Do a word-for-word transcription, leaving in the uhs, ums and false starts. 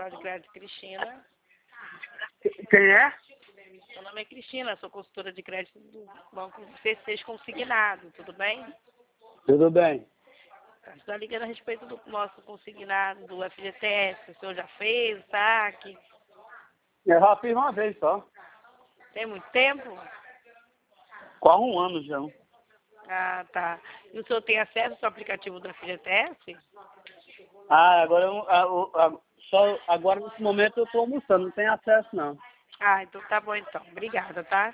Central de Crédito Cristina. Quem é? Meu nome é Cristina, sou consultora de crédito do Banco C seis Consignado, tudo bem? Tudo bem. Estou ligando a respeito do nosso consignado do F G T S. O senhor já fez o saque? Eu já fiz uma vez só. Tem muito tempo? Quase um ano já. Ah, tá. E o senhor tem acesso ao aplicativo do F G T S? Ah, agora eu, a, a, só agora nesse momento eu estou almoçando, não tenho acesso não. Ah, então tá bom então. Obrigada, tá?